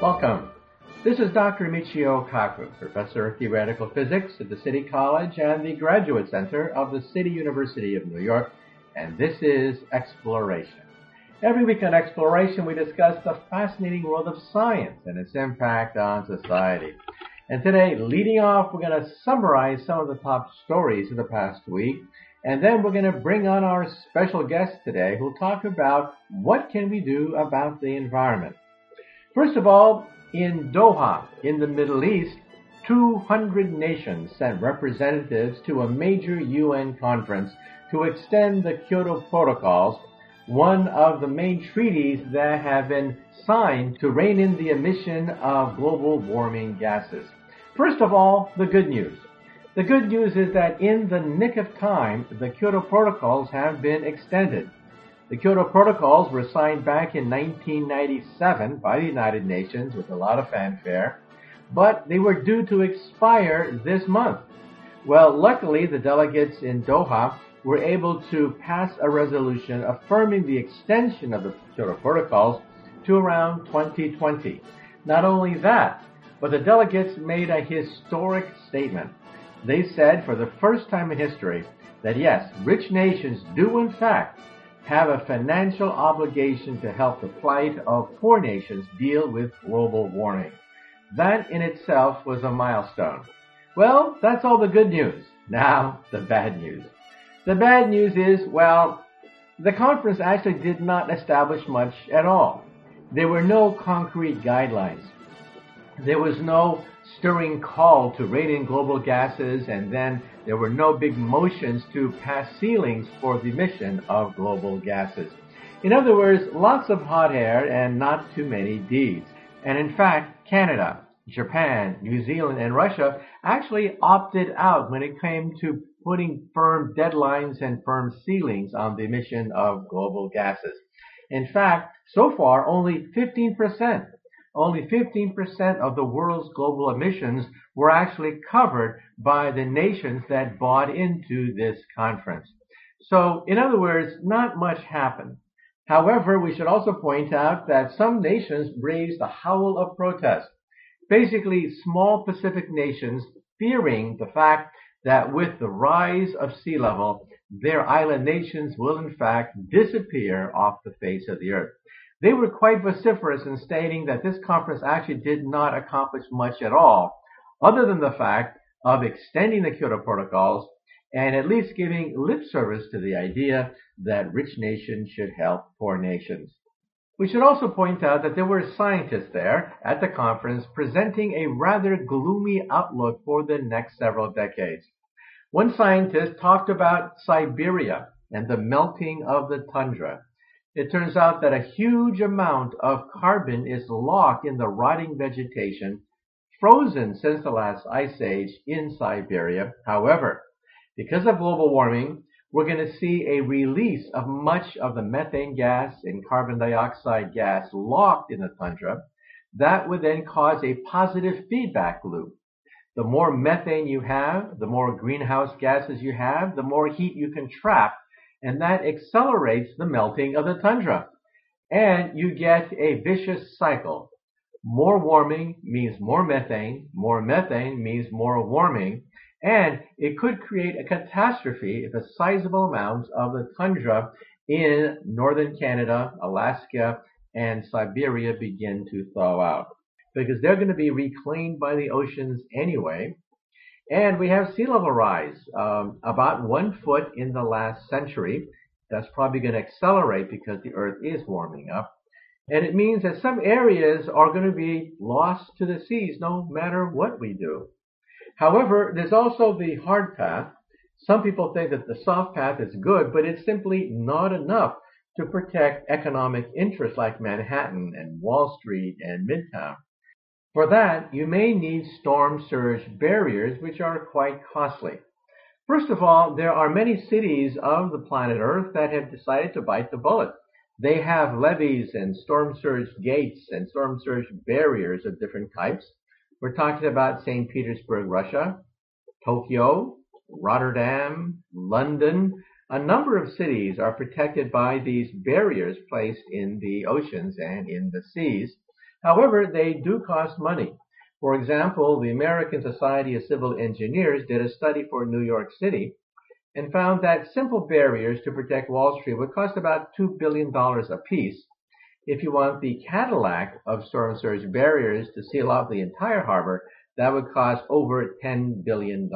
Welcome. This is Dr. Michio Kaku, Professor of Theoretical Physics at the City College and the Graduate Center of the City University of New York, and this is Exploration. Every week on Exploration, we discuss the fascinating world of science and its impact on society. And today, leading off, we're going to summarize some of the top stories of the past week, and then we're going to bring on our special guest today who'll talk about what can we do about the environment. First of all, in Doha, in the Middle East, 200 nations sent representatives to a major UN conference to extend the Kyoto Protocols, one of the main treaties that have been signed to rein in the emission of global warming gases. First of all, the good news. The good news is that in the nick of time, the Kyoto Protocols have been extended. The Kyoto Protocols were signed back in 1997 by the United Nations with a lot of fanfare, but they were due to expire this month. Well, luckily, the delegates in Doha were able to pass a resolution affirming the extension of the Kyoto Protocols to around 2020. Not only that, but the delegates made a historic statement. They said for the first time in history that yes, rich nations do in fact have a financial obligation to help the plight of poor nations deal with global warming. That in itself was a milestone. Well, that's all the good news. Now, the bad news. The bad news is, well, the conference actually did not establish much at all. There were no concrete guidelines. There was no stirring call to rein in global gases, and then there were no big motions to pass ceilings for the emission of global gases. In other words, lots of hot air and not too many deeds. And in fact, Canada, Japan, New Zealand, and Russia actually opted out when it came to putting firm deadlines and firm ceilings on the emission of global gases. In fact, so far, only 15% of the world's global emissions were actually covered by the nations that bought into this conference. So, in other words, not much happened. However, we should also point out that some nations raised a howl of protest. Basically, small Pacific nations fearing the fact that with the rise of sea level, their island nations will in fact disappear off the face of the earth. They were quite vociferous in stating that this conference actually did not accomplish much at all, other than the fact of extending the Kyoto Protocols and at least giving lip service to the idea that rich nations should help poor nations. We should also point out that there were scientists there at the conference presenting a rather gloomy outlook for the next several decades. One scientist talked about Siberia and the melting of the tundra. It turns out that a huge amount of carbon is locked in the rotting vegetation, frozen since the last ice age in Siberia. However, because of global warming, we're going to see a release of much of the methane gas and carbon dioxide gas locked in the tundra. That would then cause a positive feedback loop. The more methane you have, the more greenhouse gases you have, the more heat you can trap, and that accelerates the melting of the tundra. And you get a vicious cycle. More warming means more methane means more warming, and it could create a catastrophe if a sizable amount of the tundra in northern Canada, Alaska, and Siberia begin to thaw out. Because they're going to be reclaimed by the oceans anyway. And we have sea level rise, about 1 foot in the last century. That's probably going to accelerate because the Earth is warming up. And it means that some areas are going to be lost to the seas no matter what we do. However, there's also the hard path. Some people think that the soft path is good, but it's simply not enough to protect economic interests like Manhattan and Wall Street and Midtown. For that, you may need storm surge barriers, which are quite costly. First of all, there are many cities of the planet Earth that have decided to bite the bullet. They have levees and storm surge gates and storm surge barriers of different types. We're talking about St. Petersburg, Russia, Tokyo, Rotterdam, London. A number of cities are protected by these barriers placed in the oceans and in the seas. However, they do cost money. For example, the American Society of Civil Engineers did a study for New York City and found that simple barriers to protect Wall Street would cost about $2 billion apiece. If you want the Cadillac of storm surge barriers to seal off the entire harbor, that would cost over $10 billion.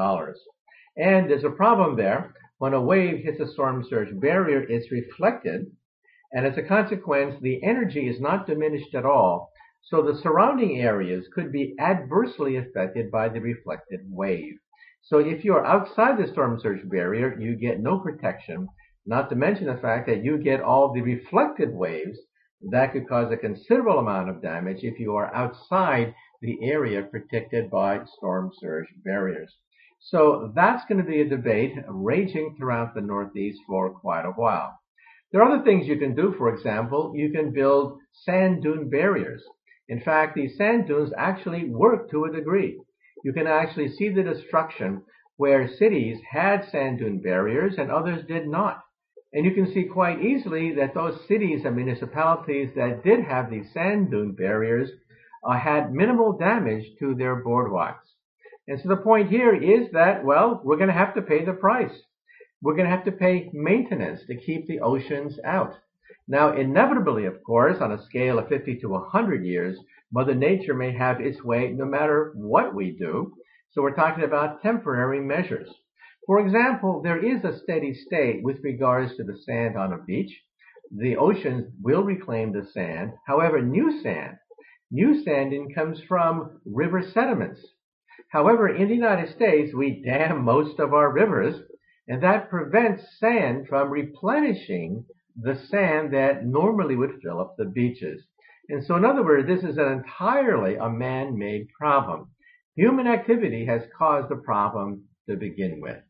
And there's a problem there. When a wave hits a storm surge barrier, it's reflected, and as a consequence, the energy is not diminished at all. So the surrounding areas could be adversely affected by the reflected wave. So if you're outside the storm surge barrier, you get no protection, not to mention the fact that you get all the reflected waves that could cause a considerable amount of damage if you are outside the area protected by storm surge barriers. So that's going to be a debate raging throughout the Northeast for quite a while. There are other things you can do. For example, you can build sand dune barriers. In fact, these sand dunes actually work to a degree. You can actually see the destruction where cities had sand dune barriers and others did not. And you can see quite easily that those cities and municipalities that did have these sand dune barriers had minimal damage to their boardwalks. And so the point here is that, well, we're going to have to pay the price. We're going to have to pay maintenance to keep the oceans out. Now, inevitably, of course, on a scale of 50 to 100 years, Mother Nature may have its way no matter what we do. So we're talking about temporary measures. For example, there is a steady state with regards to the sand on a beach. The oceans will reclaim the sand. However, new sanding comes from river sediments. However, in the United States, we dam most of our rivers, and that prevents sand from replenishing the sand that normally would fill up the beaches. And so, in other words, this is entirely a man-made problem. Human activity has caused the problem to begin with.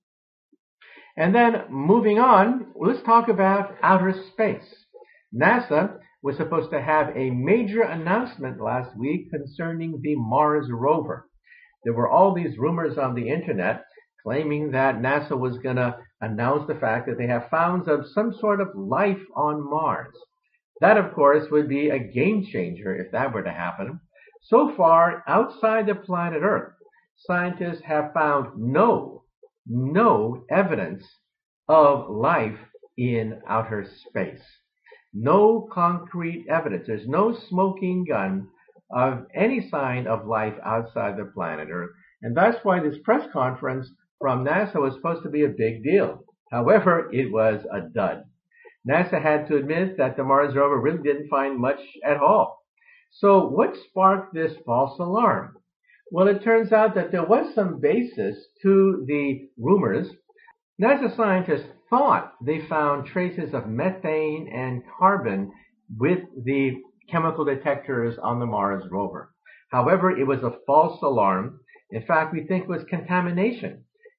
And then, moving on, let's talk about outer space. NASA was supposed to have a major announcement last week concerning the Mars rover. There were all these rumors on the internet claiming that NASA was going to announce the fact that they have found of some sort of life on Mars. That, of course, would be a game changer if that were to happen. So far, outside the planet Earth, scientists have found no evidence of life in outer space. No concrete evidence. There's no smoking gun of any sign of life outside the planet Earth. And that's why this press conference from NASA was supposed to be a big deal. However, it was a dud. NASA had to admit that the Mars rover really didn't find much at all. So what sparked this false alarm? Well, it turns out that there was some basis to the rumors. NASA scientists thought they found traces of methane and carbon with the chemical detectors on the Mars rover. However, it was a false alarm. In fact, we think it was contamination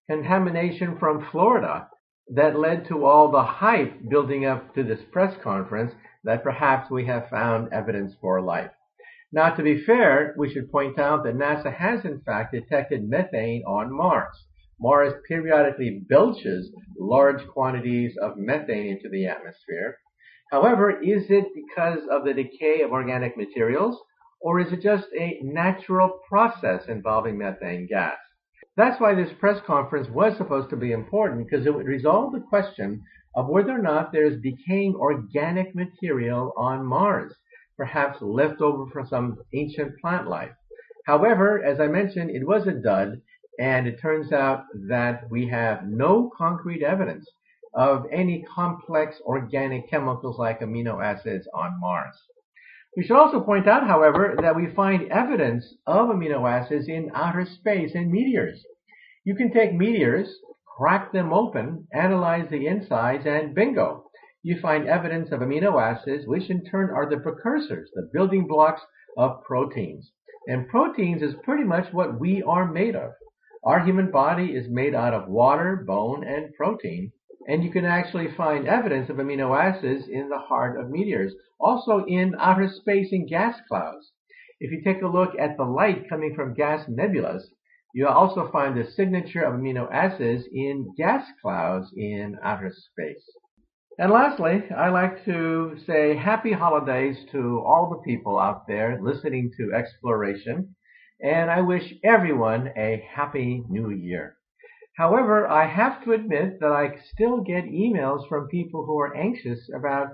from Florida that led to all the hype building up to this press conference that perhaps we have found evidence for life. Now, to be fair, we should point out that NASA has in fact detected methane on Mars. Mars periodically belches large quantities of methane into the atmosphere. However, is it because of the decay of organic materials, or is it just a natural process involving methane gas? That's why this press conference was supposed to be important, because it would resolve the question of whether or not there's decaying organic material on Mars, perhaps left over from some ancient plant life. However, as I mentioned, it was a dud, and it turns out that we have no concrete evidence of any complex organic chemicals like amino acids on Mars. We should also point out, however, that we find evidence of amino acids in outer space in meteors. You can take meteors, crack them open, analyze the insides, and bingo, you find evidence of amino acids, which in turn are the precursors, the building blocks of proteins. And proteins is pretty much what we are made of. Our human body is made out of water, bone, and protein. And you can actually find evidence of amino acids in the heart of meteors, also in outer space in gas clouds. If you take a look at the light coming from gas nebulas, you'll also find the signature of amino acids in gas clouds in outer space. And lastly, I like to say happy holidays to all the people out there listening to Exploration, and I wish everyone a happy new year. However, I have to admit that I still get emails from people who are anxious about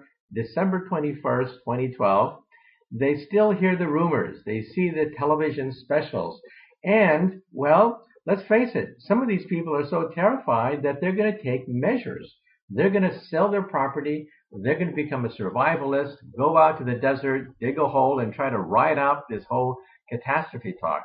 December 21st, 2012. They still hear the rumors. They see the television specials. And, well, let's face it, some of these people are so terrified that they're going to take measures. They're going to sell their property. They're going to become a survivalist, go out to the desert, dig a hole, and try to ride out this whole catastrophe talk.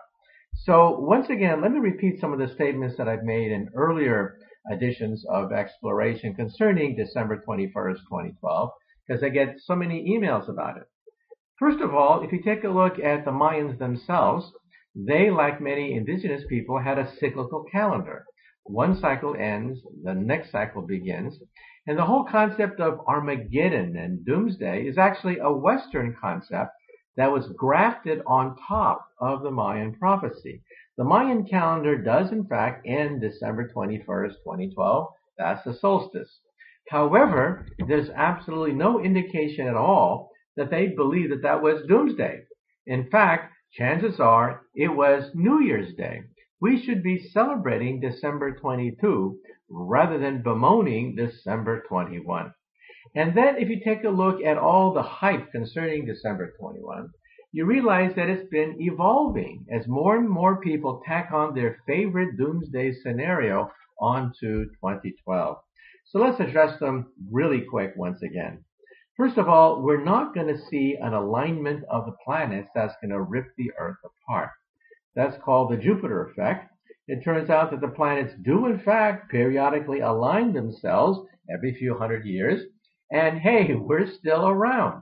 So once again, let me repeat some of the statements that I've made in earlier editions of Exploration concerning December 21st, 2012, because I get so many emails about it. First of all, if you take a look at the Mayans themselves, they, like many indigenous people, had a cyclical calendar. One cycle ends, the next cycle begins, and the whole concept of Armageddon and Doomsday is actually a Western concept that was grafted on top of the Mayan prophecy. The Mayan calendar does in fact end December 21st, 2012. That's the solstice. However, there's absolutely no indication at all that they believe that that was Doomsday. In fact, chances are it was New Year's Day. We should be celebrating December 22 rather than bemoaning December 21. And then if you take a look at all the hype concerning December 21, you realize that it's been evolving as more and more people tack on their favorite doomsday scenario onto 2012. So let's address them really quick once again. First of all, we're not going to see an alignment of the planets that's going to rip the Earth apart. That's called the Jupiter effect. It turns out that the planets do in fact periodically align themselves every few hundred years. And hey, we're still around.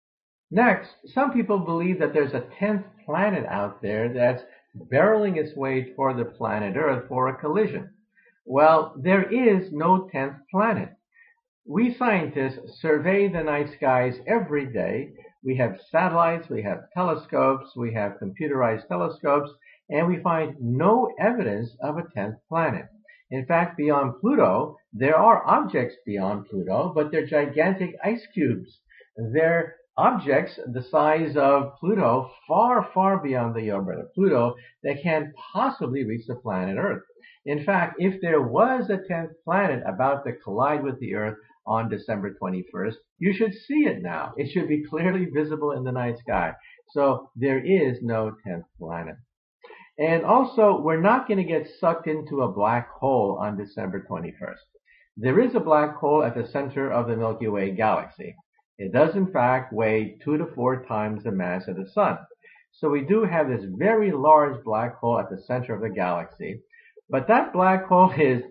Next, some people believe that there's a 10th planet out there that's barreling its way toward the planet Earth for a collision. Well, there is no 10th planet. We scientists survey the night skies every day. We have satellites, we have telescopes, we have computerized telescopes, and we find no evidence of a 10th planet. In fact, beyond Pluto, there are objects beyond Pluto, but they're gigantic ice cubes. They're objects the size of Pluto, far, far beyond the orbit of Pluto, that can't possibly reach the planet Earth. In fact, if there was a 10th planet about to collide with the Earth on December 21st, you should see it now. It should be clearly visible in the night sky. So there is no 10th planet. And also, we're not going to get sucked into a black hole on December 21st. There is a black hole at the center of the Milky Way galaxy. It does, in fact, weigh 2 to 4 times the mass of the Sun. So we do have this very large black hole at the center of the galaxy. But that black hole is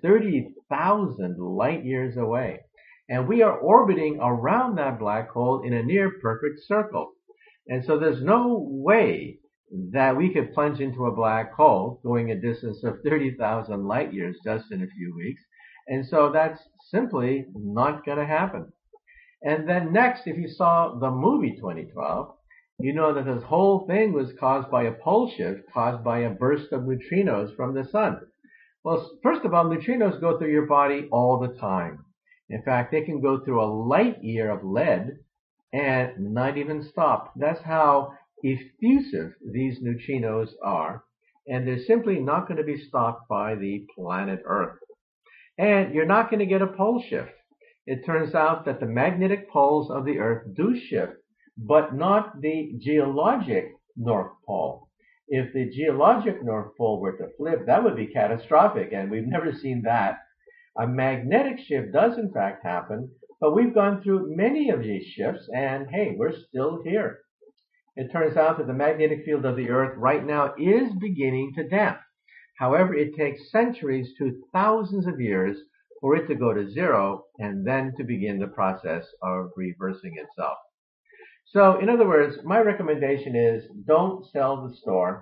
30,000 light years away. And we are orbiting around that black hole in a near perfect circle. And so there's no way that we could plunge into a black hole going a distance of 30,000 light years just in a few weeks. And so that's simply not going to happen. And then next, if you saw the movie 2012, you know that this whole thing was caused by a pole shift caused by a burst of neutrinos from the sun. Well, first of all, neutrinos go through your body all the time. In fact, they can go through a light year of lead and not even stop. That's how effusive these neutrinos are, and they're simply not going to be stopped by the planet Earth. And you're not going to get a pole shift. It turns out that the magnetic poles of the Earth do shift, but not the geologic North Pole. If the geologic North Pole were to flip, that would be catastrophic, and we've never seen that. A magnetic shift does in fact happen, but we've gone through many of these shifts, and hey, we're still here. It turns out that the magnetic field of the Earth right now is beginning to damp. However, it takes centuries to thousands of years for it to go to zero and then to begin the process of reversing itself. So, in other words, my recommendation is don't sell the store,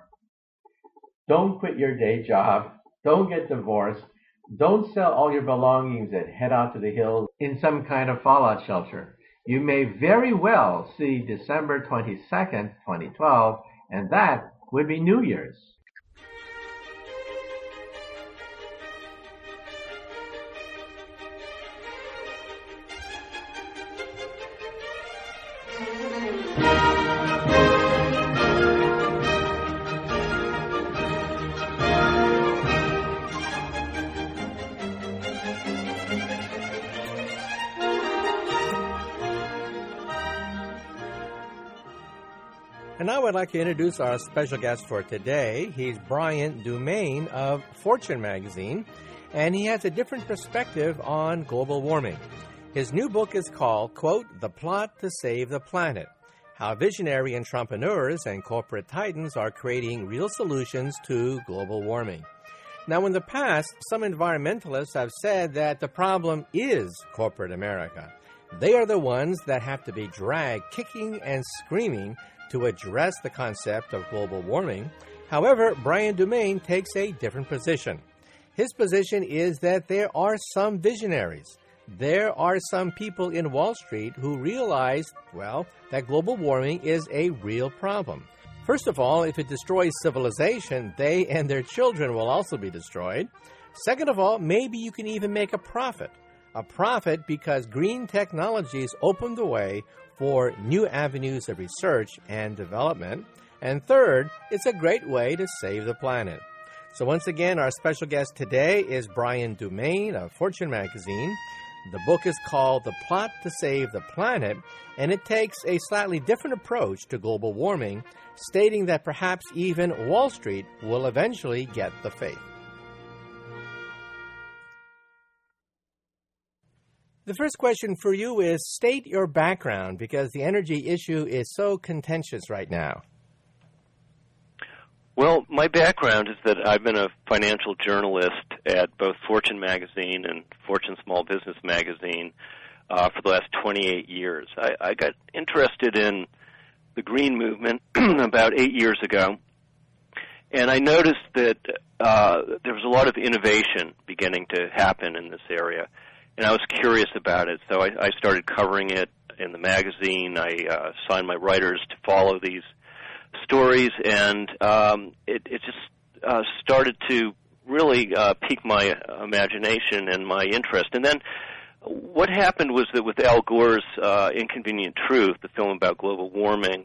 don't quit your day job, don't get divorced, don't sell all your belongings and head out to the hills in some kind of fallout shelter. You may very well see December 22nd, 2012, and that would be New Year's. now I'd like to introduce our special guest for today. He's Brian Dumaine of Fortune magazine, and he has a different perspective on global warming. His new book is called, quote, The Plot to Save the Planet: How Visionary Entrepreneurs and Corporate Titans Are Creating Real Solutions to Global Warming. Now, in the past, some environmentalists have said that the problem is corporate America. They are the ones that have to be dragged kicking and screaming to address the concept of global warming. However, Brian Dumaine takes a different position. His position is that there are some visionaries. There are some people in Wall Street who realize, that global warming is a real problem. First of all, if it destroys civilization, they and their children will also be destroyed. Second of all, maybe you can even make a profit. A profit because green technologies open the way for new avenues of research and development. And third, it's a great way to save the planet. So once again, our special guest today is Brian Dumaine of Fortune magazine. The book is called The Plot to Save the Planet, and it takes a slightly different approach to global warming, stating that perhaps even Wall Street will eventually get the faith. The first question for you is, state your background, because the energy issue is so contentious right now. Well, my background is that I've been a financial journalist at both Fortune magazine and Fortune Small Business magazine for the last 28 years. I got interested in the green movement about 8 years ago, and I noticed that there was a lot of innovation beginning to happen in this area, and I was curious about it. So I started covering it in the magazine. I assigned my writers to follow these stories, and it just started to really pique my imagination and my interest. And then what happened was that with Al Gore's Inconvenient Truth, the film about global warming,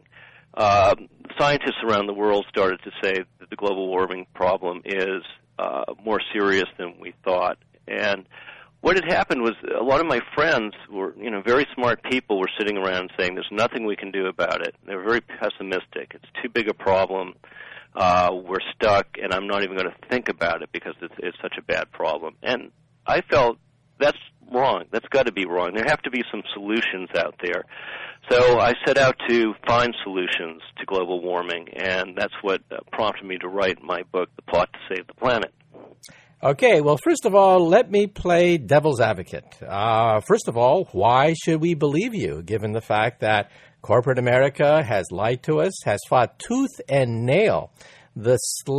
scientists around the world started to say that the global warming problem is more serious than we thought. And what had happened was a lot of my friends were, very smart people were sitting around saying there's nothing we can do about it. They were very pessimistic. It's too big a problem. We're stuck, and I'm not even going to think about it because it's such a bad problem. And I felt that's wrong. That's got to be wrong. There have to be some solutions out there. So I set out to find solutions to global warming, and that's what prompted me to write my book, The Plot to Save the Planet. Okay, well, first of all, let me play devil's advocate. First of all, why should we believe you, given the fact that corporate America has lied to us, has fought tooth and nail the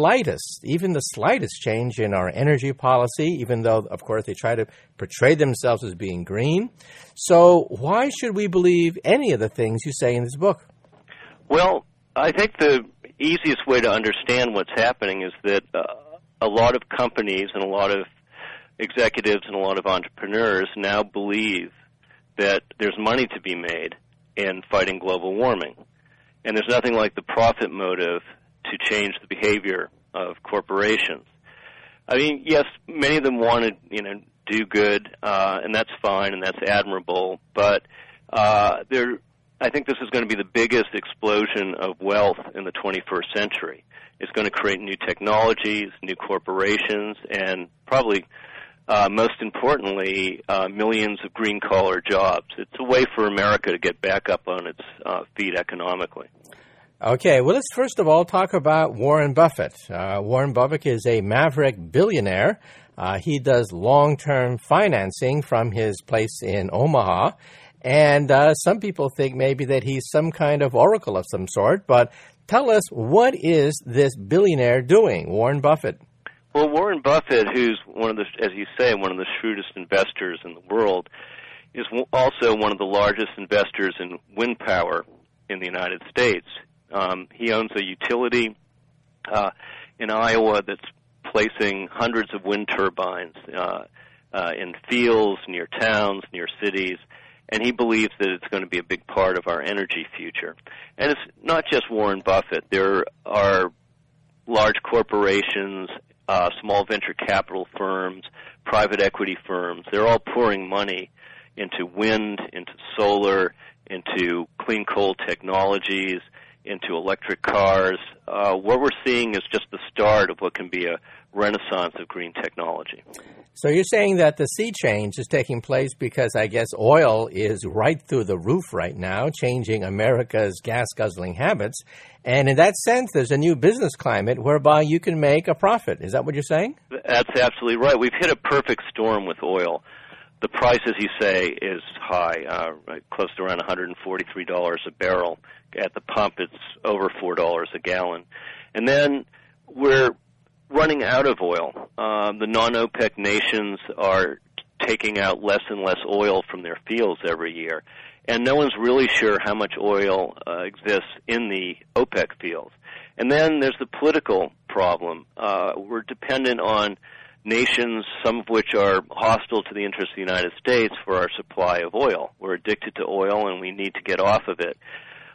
slightest change in our energy policy, even though, of course, they try to portray themselves as being green. So why should we believe any of the things you say in this book? Well, I think the easiest way to understand what's happening is that a lot of companies and a lot of executives and a lot of entrepreneurs now believe that there's money to be made in fighting global warming. And there's nothing like the profit motive to change the behavior of corporations. I mean, yes, many of them want to, do good, and that's fine and that's admirable, but I think this is going to be the biggest explosion of wealth in the 21st century. It's going to create new technologies, new corporations, and probably, most importantly, millions of green-collar jobs. It's a way for America to get back up on its feet economically. Okay, well, let's first of all talk about Warren Buffett. Warren Buffett is a maverick billionaire. He does long-term financing from his place in Omaha. And some people think maybe that he's some kind of oracle of some sort, but tell us, what is this billionaire doing, Warren Buffett? Well, Warren Buffett, who's as you say, one of the shrewdest investors in the world, is also one of the largest investors in wind power in the United States. He owns a utility in Iowa that's placing hundreds of wind turbines in fields, near towns, near cities. And he believes that it's going to be a big part of our energy future. And it's not just Warren Buffett. There are large corporations, small venture capital firms, private equity firms. They're all pouring money into wind, into solar, into clean coal technologies, into electric cars. What we're seeing is just the start of what can be a renaissance of green technology. So you're saying that the sea change is taking place because I guess oil is right through the roof right now, changing America's gas-guzzling habits. And in that sense, there's a new business climate whereby you can make a profit. Is that what you're saying? That's absolutely right. We've hit a perfect storm with oil. The price, as you say, is high, close to around $143 a barrel. At the pump, it's over $4 a gallon. And then we're running out of oil. The non-OPEC nations are taking out less and less oil from their fields every year. And no one's really sure how much oil exists in the OPEC fields. And then there's the political problem. We're dependent on nations, some of which are hostile to the interests of the United States, for our supply of oil. We're addicted to oil, and we need to get off of it.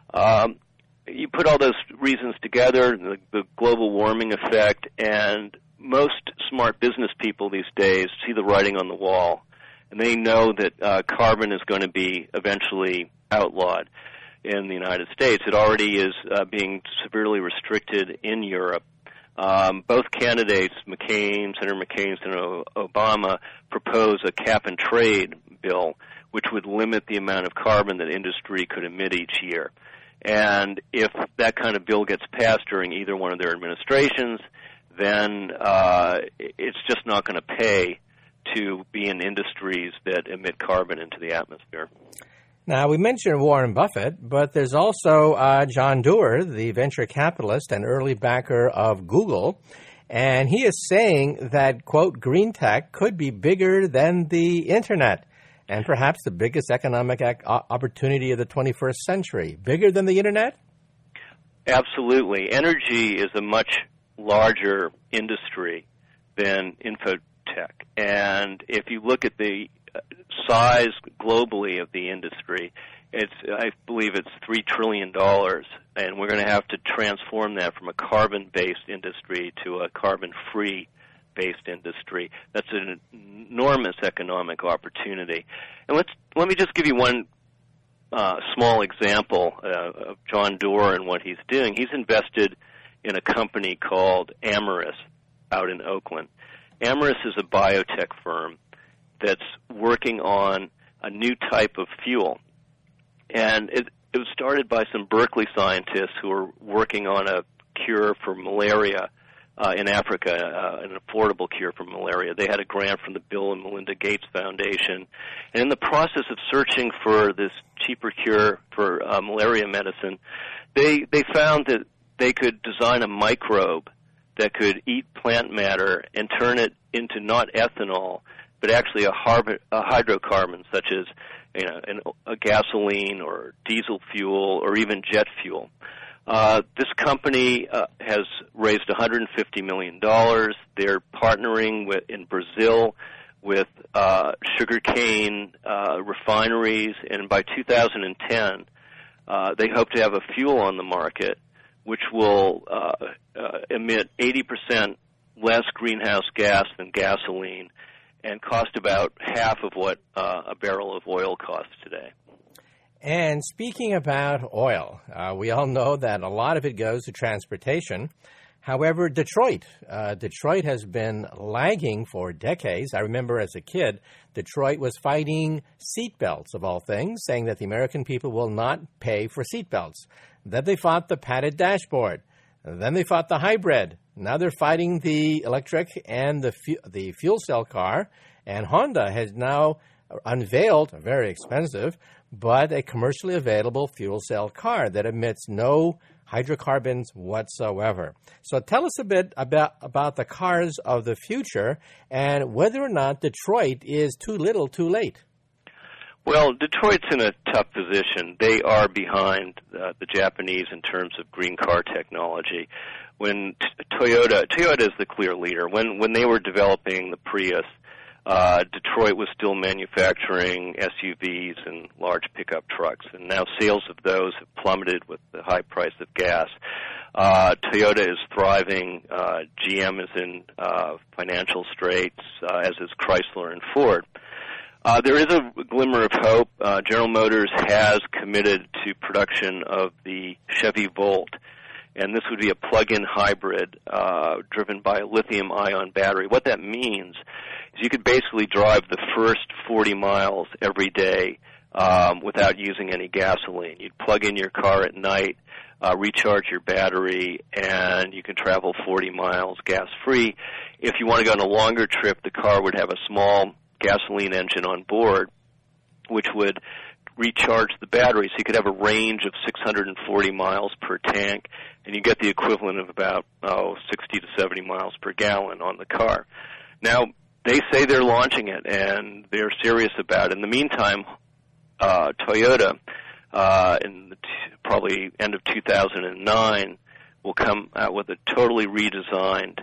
You put all those reasons together, the global warming effect, and most smart business people these days see the writing on the wall, and they know that carbon is going to be eventually outlawed in the United States. It already is being severely restricted in Europe. Both candidates, Senator McCain, Senator Obama, propose a cap-and-trade bill which would limit the amount of carbon that industry could emit each year. And if that kind of bill gets passed during either one of their administrations, then it's just not going to pay to be in industries that emit carbon into the atmosphere. Now, we mentioned Warren Buffett, but there's also John Doerr, the venture capitalist and early backer of Google, and he is saying that, quote, green tech could be bigger than the Internet and perhaps the biggest economic opportunity of the 21st century. Bigger than the Internet? Absolutely. Energy is a much larger industry than infotech. And if you look at the size globally of the industry, I believe it's $3 trillion, and we're going to have to transform that from a carbon-based industry to a carbon-free based industry. That's an enormous economic opportunity. And let me just give you one small example of John Doerr and what he's doing. He's invested in a company called Amyris out in Oakland. Amyris is a biotech firm that's working on a new type of fuel. And it was started by some Berkeley scientists who were working on a cure for malaria in Africa, an affordable cure for malaria. They had a grant from the Bill and Melinda Gates Foundation. And in the process of searching for this cheaper cure for malaria medicine, they found that they could design a microbe that could eat plant matter and turn it into not ethanol, but actually a hydrocarbon, such as a gasoline or diesel fuel or even jet fuel. This company has raised $150 million. They're partnering in Brazil with sugarcane refineries, and by 2010, they hope to have a fuel on the market which will emit 80% less greenhouse gas than gasoline and cost about half of what a barrel of oil costs today. And speaking about oil, we all know that a lot of it goes to transportation. However, Detroit has been lagging for decades. I remember as a kid, Detroit was fighting seatbelts, of all things, saying that the American people will not pay for seatbelts. Then they fought the padded dashboard. Then they fought the hybrid. Now they're fighting the electric and the fuel cell car. And Honda has now unveiled, very expensive, but a commercially available fuel cell car that emits no hydrocarbons whatsoever. So tell us a bit about the cars of the future and whether or not Detroit is too little too late. Well, Detroit's in a tough position. They are behind the Japanese in terms of green car technology. When Toyota is the clear leader. When they were developing the Prius, Detroit was still manufacturing SUVs and large pickup trucks, and now sales of those have plummeted with the high price of gas. Toyota is thriving. GM is in financial straits, as is Chrysler and Ford. There is a glimmer of hope. General Motors has committed to production of the Chevy Volt, and this would be a plug-in hybrid driven by a lithium-ion battery. What that means is you could basically drive the first 40 miles every day without using any gasoline. You'd plug in your car at night, recharge your battery, and you can travel 40 miles gas-free. If you want to go on a longer trip, the car would have a small gasoline engine on board, which would recharge the battery, so you could have a range of 640 miles per tank, and you get the equivalent of about 60 to 70 miles per gallon on the car. Now, they say they're launching it, and they're serious about it. In the meantime, Toyota, in probably end of 2009, will come out with a totally redesigned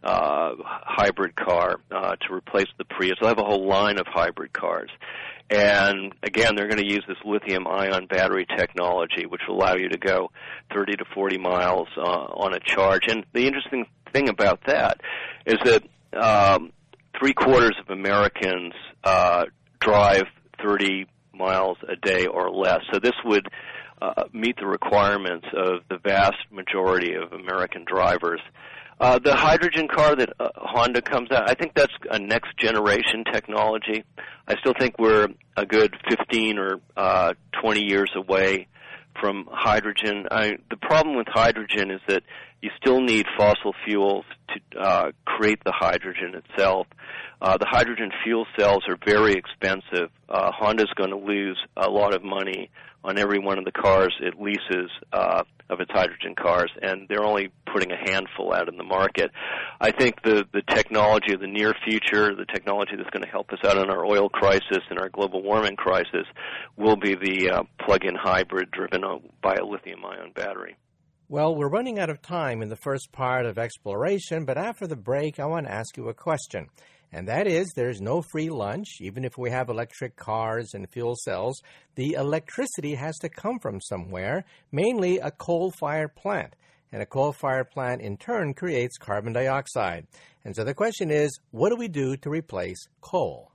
hybrid car to replace the Prius. They'll have a whole line of hybrid cars. And, again, they're going to use this lithium-ion battery technology, which will allow you to go 30 to 40 miles on a charge. And the interesting thing about that is that three-quarters of Americans drive 30 miles a day or less. So this would meet the requirements of the vast majority of American drivers. The hydrogen car that Honda comes out, I think that's a next-generation technology. I still think we're a good 15 or 20 years away from hydrogen. The problem with hydrogen is that you still need fossil fuels to create the hydrogen itself. The hydrogen fuel cells are very expensive. Honda's going to lose a lot of money on every one of the cars it leases of its hydrogen cars, and they're only putting a handful out in the market. I think the technology of the near future, the technology that's going to help us out in our oil crisis and our global warming crisis, will be the plug-in hybrid driven by a lithium-ion battery. Well, we're running out of time in the first part of Exploration, but after the break, I want to ask you a question. And that is, there's no free lunch. Even if we have electric cars and fuel cells, the electricity has to come from somewhere, mainly a coal-fired plant. And a coal-fired plant, in turn, creates carbon dioxide. And so the question is, what do we do to replace coal?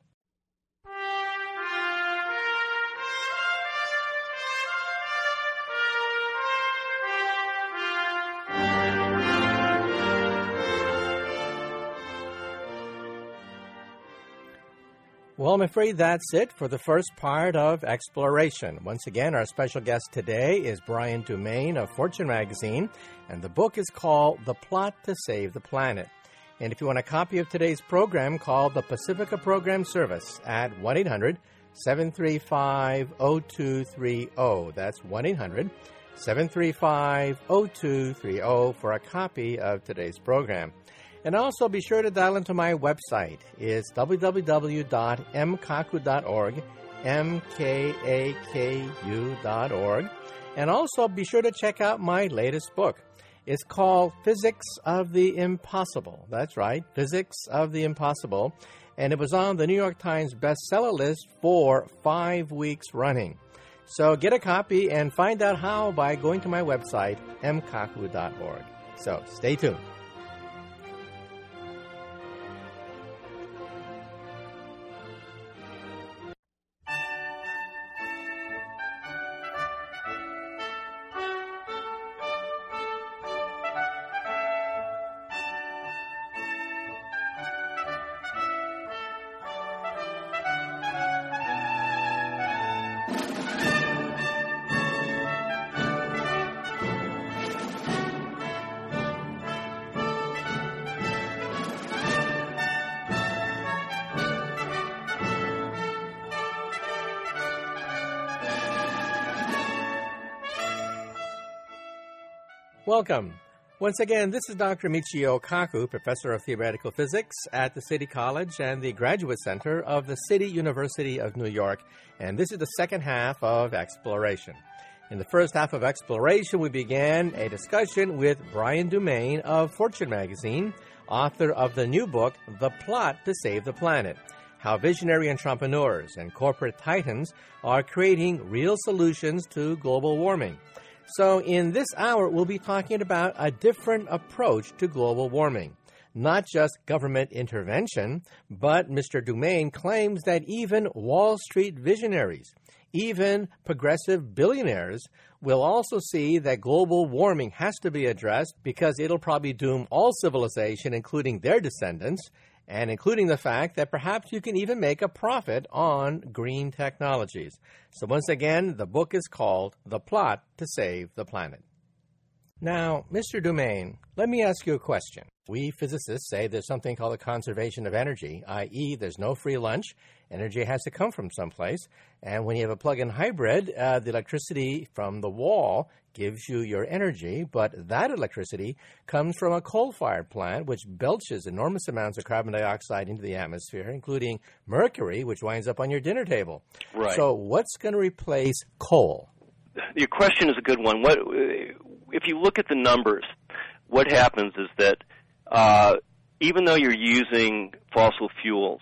Well, I'm afraid that's it for the first part of Exploration. Once again, our special guest today is Brian Dumaine of Fortune Magazine, and the book is called The Plot to Save the Planet. And if you want a copy of today's program, call the Pacifica Program Service at 1-800-735-0230. That's 1-800-735-0230 for a copy of today's program. And also be sure to dial into my website. It's www.mkaku.org, mkaku.org. And also be sure to check out my latest book. It's called Physics of the Impossible. That's right, Physics of the Impossible. And it was on the New York Times bestseller list for 5 weeks running. So get a copy and find out how by going to my website, mkaku.org. So stay tuned. Welcome. Once again, this is Dr. Michio Kaku, Professor of Theoretical Physics at the City College and the Graduate Center of the City University of New York, and this is the second half of Exploration. In the first half of Exploration, we began a discussion with Brian Dumaine of Fortune Magazine, author of the new book, The Plot to Save the Planet, how visionary entrepreneurs and corporate titans are creating real solutions to global warming. So in this hour, we'll be talking about a different approach to global warming. not just government intervention, but Mr. Dumaine claims that even Wall Street visionaries, even progressive billionaires, will also see that global warming has to be addressed because it'll probably doom all civilization, including their descendants, and including the fact that perhaps you can even make a profit on green technologies. So once again, the book is called The Plot to Save the Planet. Now, Mr. Dumaine, let me ask you a question. We physicists say there's something called the conservation of energy, i.e. there's no free lunch. Energy has to come from someplace. And when you have a plug-in hybrid, the electricity from the wall gives you your energy, but that electricity comes from a coal-fired plant, which belches enormous amounts of carbon dioxide into the atmosphere, including mercury, which winds up on your dinner table. Right. So what's going to replace coal? Your question is a good one. If you look at the numbers, what happens is that even though you're using fossil fuels,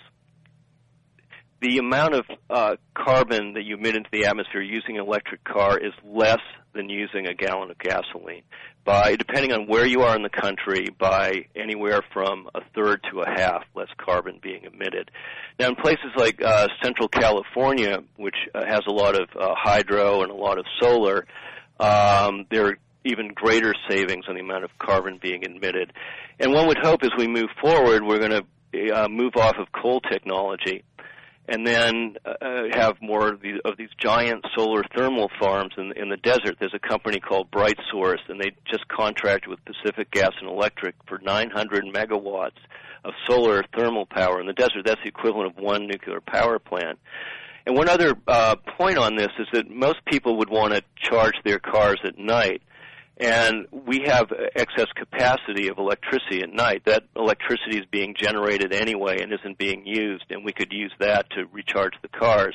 the amount of carbon that you emit into the atmosphere using an electric car is less than using a gallon of gasoline. Depending on where you are in the country, by anywhere from a third to a half less carbon being emitted. Now, in places like Central California, which has a lot of hydro and a lot of solar, there are even greater savings on the amount of carbon being emitted. And one would hope as we move forward, we're going to move off of coal technology and then have more of these giant solar thermal farms in the desert. There's a company called BrightSource, and they just contracted with Pacific Gas and Electric for 900 megawatts of solar thermal power in the desert. That's the equivalent of one nuclear power plant. And one other point on this is that most people would want to charge their cars at night. And we have excess capacity of electricity at night. That electricity is being generated anyway and isn't being used, and we could use that to recharge the cars.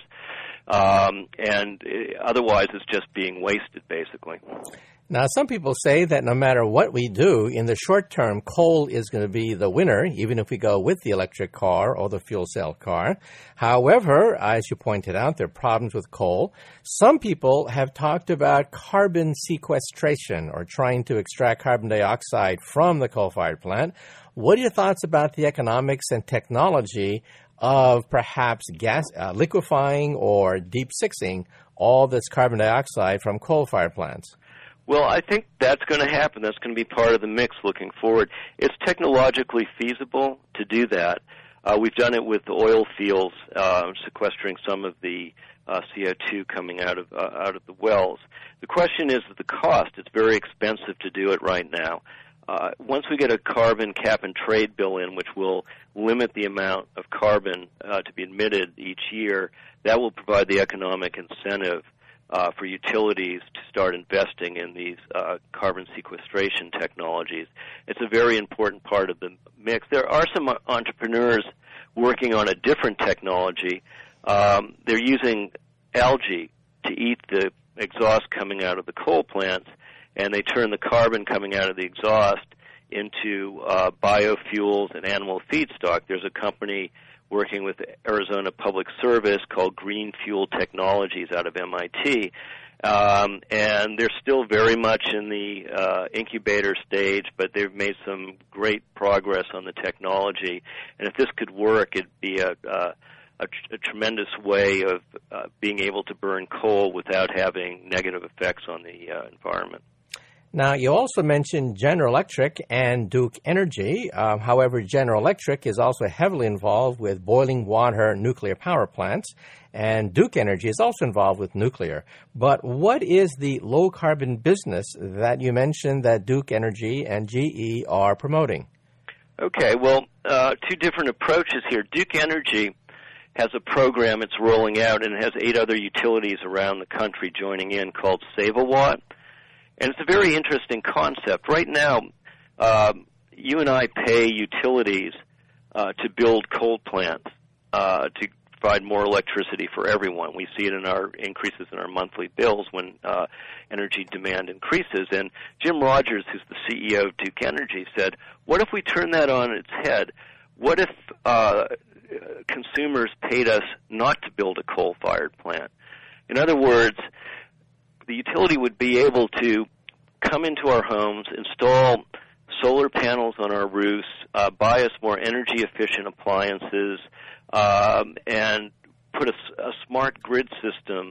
And otherwise, it's just being wasted, basically. Now, some people say that no matter what we do, in the short term, coal is going to be the winner, even if we go with the electric car or the fuel cell car. However, as you pointed out, there are problems with coal. Some people have talked about carbon sequestration, or trying to extract carbon dioxide from the coal-fired plant. What are your thoughts about the economics and technology of perhaps liquefying or deep-sixing all this carbon dioxide from coal-fired plants? Well, I think that's going to happen. That's going to be part of the mix looking forward. It's technologically feasible to do that. We've done it with the oil fields, sequestering some of the CO2 coming out of the wells. The question is the cost. It's very expensive to do it right now. Once we get a carbon cap and trade bill in, which will limit the amount of carbon to be emitted each year, that will provide the economic incentive for utilities to start investing in these carbon sequestration technologies. It's a very important part of the mix. There are some entrepreneurs working on a different technology. They're using algae to eat the exhaust coming out of the coal plants, and they turn the carbon coming out of the exhaust into biofuels and animal feedstock. There's a company working with Arizona Public Service called Green Fuel Technologies out of MIT. And they're still very much in the incubator stage, but they've made some great progress on the technology. And if this could work, it'd be a tremendous way of being able to burn coal without having negative effects on the environment. Now, you also mentioned General Electric and Duke Energy. However, General Electric is also heavily involved with boiling water nuclear power plants, and Duke Energy is also involved with nuclear. But what is the low-carbon business that you mentioned that Duke Energy and GE are promoting? Okay, well, two different approaches here. Duke Energy has a program it's rolling out, and it has 8 other utilities around the country joining in called Save-A-Watt. And it's a very interesting concept. Right now, you and I pay utilities to build coal plants to provide more electricity for everyone. We see it in our increases in our monthly bills when energy demand increases. And Jim Rogers, who's the CEO of Duke Energy, said, what if we turn that on its head? What if consumers paid us not to build a coal-fired plant? In other words, the utility would be able to come into our homes, install solar panels on our roofs, buy us more energy-efficient appliances, and put a smart grid system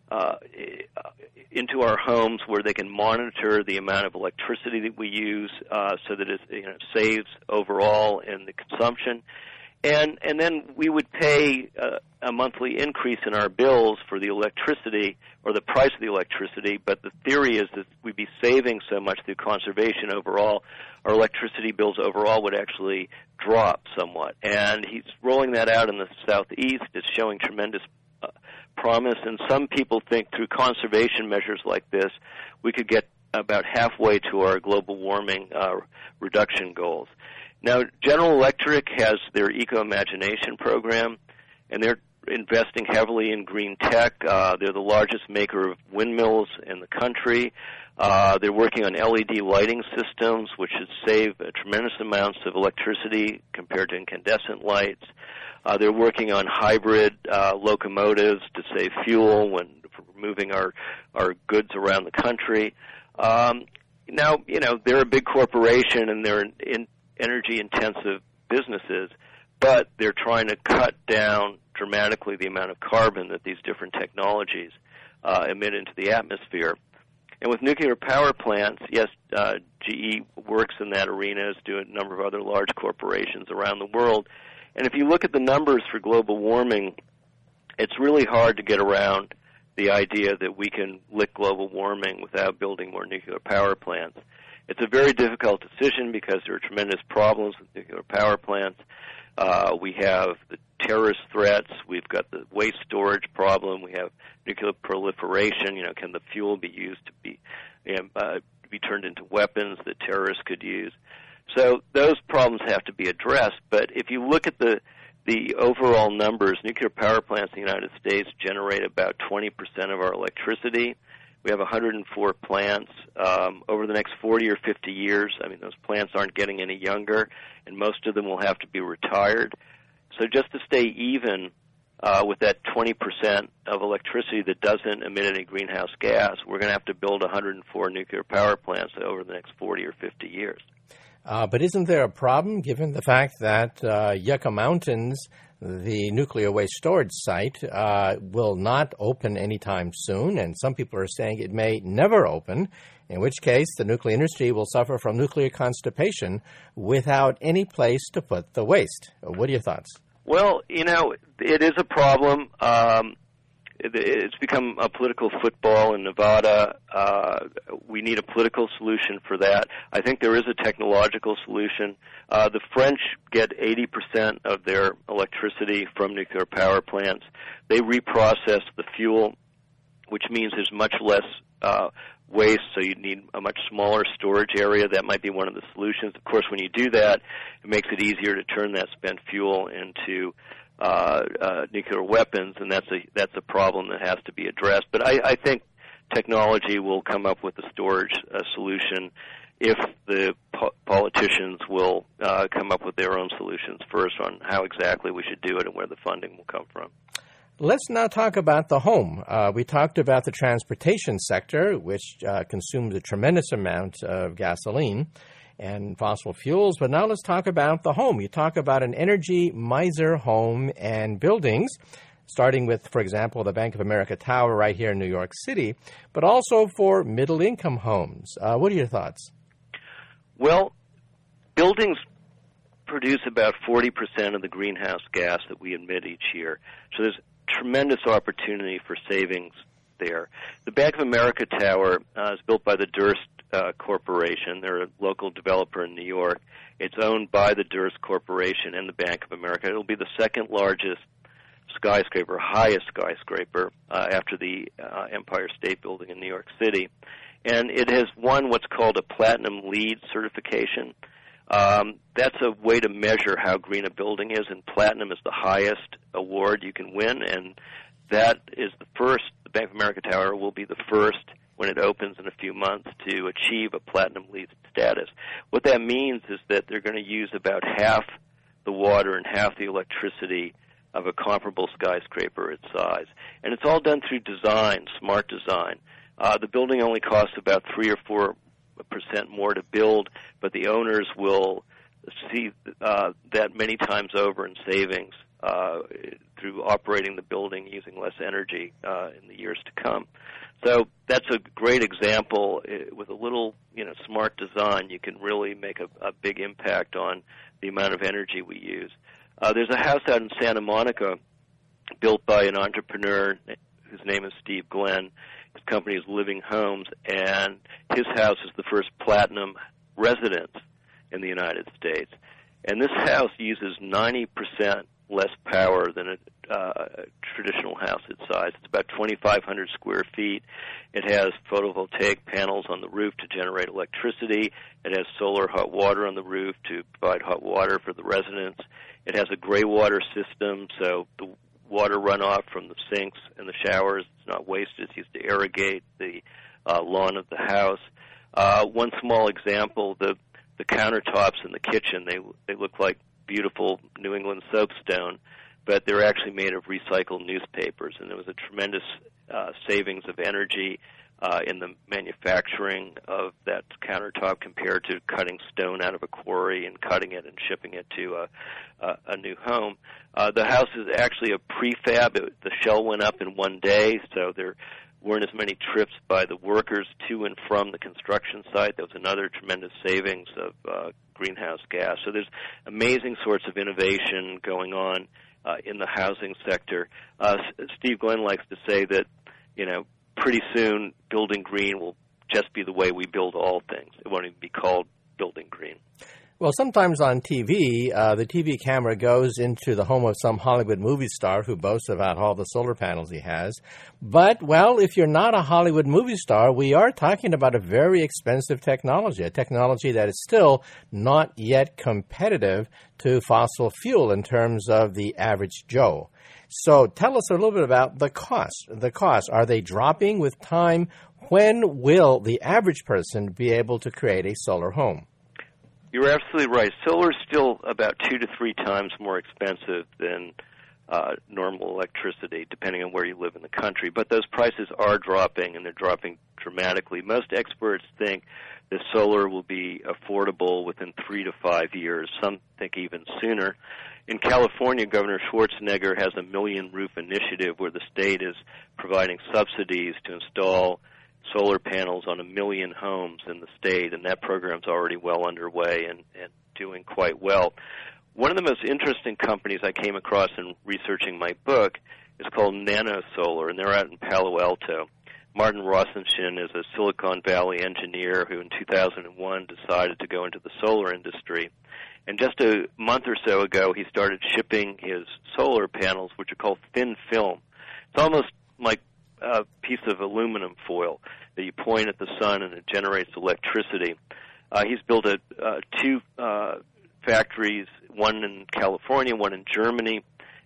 into our homes where they can monitor the amount of electricity that we use, so that it saves overall in the consumption. And then we would pay a monthly increase in our bills for the electricity or the price of the electricity, but the theory is that we'd be saving so much through conservation overall, our electricity bills overall would actually drop somewhat. And he's rolling that out in the Southeast. It's showing tremendous promise, and some people think through conservation measures like this, we could get about halfway to our global warming reduction goals. Now, General Electric has their Eco-Imagination program, and they're investing heavily in green tech. They're the largest maker of windmills in the country. They're working on LED lighting systems, which should save tremendous amounts of electricity compared to incandescent lights. They're working on hybrid locomotives to save fuel when moving our goods around the country. Now, they're a big corporation and they're in energy-intensive businesses, but they're trying to cut down dramatically the amount of carbon that these different technologies emit into the atmosphere. And with nuclear power plants, yes, GE works in that arena, as do a number of other large corporations around the world. And if you look at the numbers for global warming, it's really hard to get around the idea that we can lick global warming without building more nuclear power plants. It's a very difficult decision because there are tremendous problems with nuclear power plants. We have the terrorist threats. We've got the waste storage problem. We have nuclear proliferation. Can the fuel be used to be turned into weapons that terrorists could use? So those problems have to be addressed. But if you look at the overall numbers, nuclear power plants in the United States generate about 20% of our electricity. We have 104 plants. Over the next 40 or 50 years, those plants aren't getting any younger, and most of them will have to be retired. So just to stay even with that 20% of electricity that doesn't emit any greenhouse gas, we're going to have to build 104 nuclear power plants over the next 40 or 50 years. But isn't there a problem given the fact that Yucca Mountains, the nuclear waste storage site, will not open anytime soon, and some people are saying it may never open, in which case the nuclear industry will suffer from nuclear constipation without any place to put the waste. What are your thoughts? Well, it is a problem. It's become a political football in Nevada. We need a political solution for that. I think there is a technological solution. The French get 80% of their electricity from nuclear power plants. They reprocess the fuel, which means there's much less waste, so you need a much smaller storage area. That might be one of the solutions. Of course, when you do that, it makes it easier to turn that spent fuel into nuclear weapons, and that's a problem that has to be addressed. But I think technology will come up with a storage solution if the politicians will come up with their own solutions first on how exactly we should do it and where the funding will come from. Let's now talk about the home. We talked about the transportation sector, which consumes a tremendous amount of gasoline and fossil fuels. But now let's talk about the home. You talk about an energy miser home and buildings, starting with, for example, the Bank of America Tower right here in New York City, but also for middle-income homes. What are your thoughts? Well, buildings produce about 40% of the greenhouse gas that we emit each year. So there's tremendous opportunity for savings there. The Bank of America Tower is built by the Durst Corporation. They're a local developer in New York. It's owned by the Durst Corporation and the Bank of America. It'll be the second largest skyscraper, highest skyscraper, after the Empire State Building in New York City. And it has won what's called a Platinum LEED certification. That's a way to measure how green a building is, and Platinum is the highest award you can win, and that is the first. The Bank of America Tower will be the first, when it opens in a few months, to achieve a Platinum LEED status. What that means is that they're going to use about half the water and half the electricity of a comparable skyscraper its size. And it's all done through design, smart design. The building only costs about $3 or percent more to build, but the owners will see that many times over in savings through operating the building using less energy in the years to come. So that's a great example. With a little, smart design, you can really make a big impact on the amount of energy we use. There's a house out in Santa Monica built by an entrepreneur whose name is Steve Glenn. His company is Living Homes, and his house is the first platinum residence in the United States. And this house uses 90% less power than a traditional house its size. It's about 2,500 square feet. It has photovoltaic panels on the roof to generate electricity. It has solar hot water on the roof to provide hot water for the residents. It has a gray water system, so the water runoff from the sinks and the showers is not wasted. It's used to irrigate the lawn of the house. One small example, the countertops in the kitchen, they look like beautiful New England soapstone, but they're actually made of recycled newspapers, and there was a tremendous savings of energy in the manufacturing of that countertop compared to cutting stone out of a quarry and cutting it and shipping it to a new home. The house is actually a prefab. The shell went up in one day, so there weren't as many trips by the workers to and from the construction site. There was another tremendous savings of greenhouse gas. So there's amazing sorts of innovation going on in the housing sector. Steve Glenn likes to say that, pretty soon building green will just be the way we build all things. It won't even be called building green. Well, sometimes on TV, the TV camera goes into the home of some Hollywood movie star who boasts about all the solar panels he has. But, well, if you're not a Hollywood movie star, we are talking about a very expensive technology, a technology that is still not yet competitive to fossil fuel in terms of the average Joe. So tell us a little bit about the cost. The costs, are they dropping with time? When will the average person be able to create a solar home? You're absolutely right. Solar is still about 2 to 3 times more expensive than normal electricity, depending on where you live in the country. But those prices are dropping, and they're dropping dramatically. Most experts think that solar will be affordable within 3 to 5 years. Some think even sooner. In California, Governor Schwarzenegger has a Million Roof Initiative where the state is providing subsidies to install solar panels on 1 million homes in the state, and that program's already well underway and doing quite well. One of the most interesting companies I came across in researching my book is called Nano Solar, and they're out in Palo Alto. Martin Rosenshin is a Silicon Valley engineer who in 2001 decided to go into the solar industry. And just a month or so ago, he started shipping his solar panels, which are called thin film. It's almost like a piece of aluminum foil that you point at the sun and it generates electricity. He's built 2 factories, one in California, one in Germany,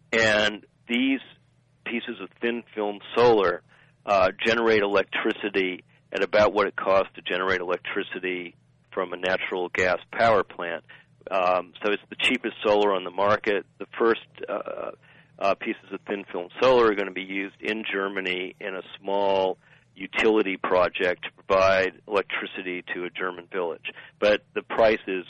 and these pieces of thin film solar generate electricity at about what it costs to generate electricity from a natural gas power plant. So it's the cheapest solar on the market. The first pieces of thin film solar are going to be used in Germany in a small utility project to provide electricity to a German village. But the price is